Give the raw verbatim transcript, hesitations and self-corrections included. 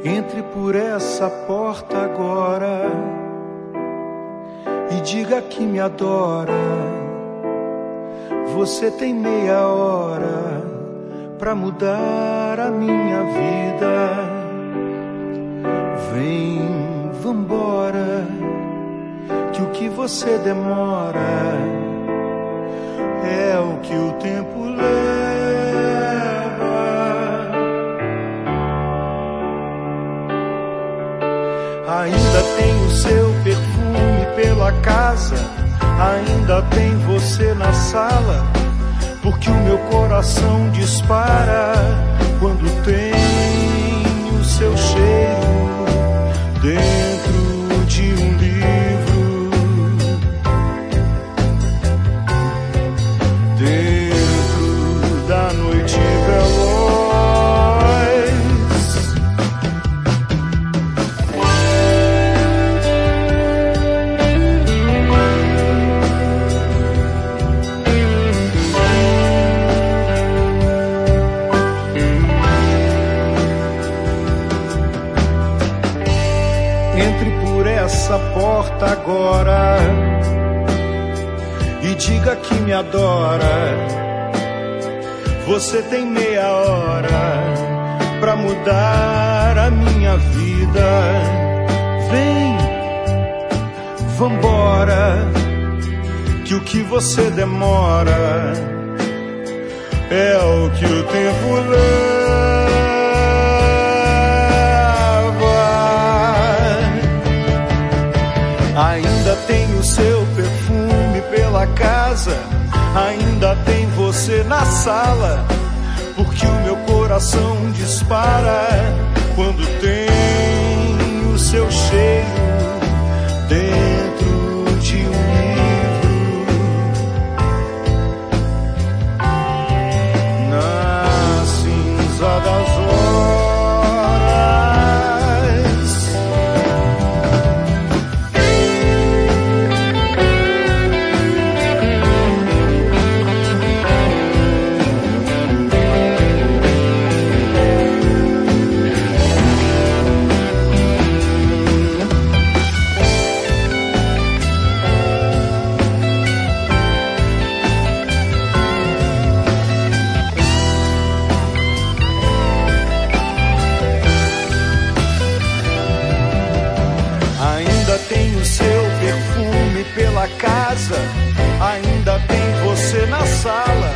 Entre por essa porta agora e diga que me adora. Você tem meia hora pra mudar a minha vida. Vem, vambora, que o que você demora é o que o tempo leva. Ainda tem o seu perfume pela casa, ainda tem você na sala, porque o meu coração dispara quando tem o seu cheiro dentro de um livro, dentro da noite veloz. Entre por essa porta agora e diga que me adora. Você tem meia hora pra mudar a minha vida. Vem, vambora, que o que você demora é o que o tempo leva. Ainda tem o seu perfume pela casa, ainda tem você na sala, porque o meu coração dispara quando tem o seu cheiro dentro de um livro, na cinza das horas. Ainda tem o seu perfume pela casa, ainda tem você na sala,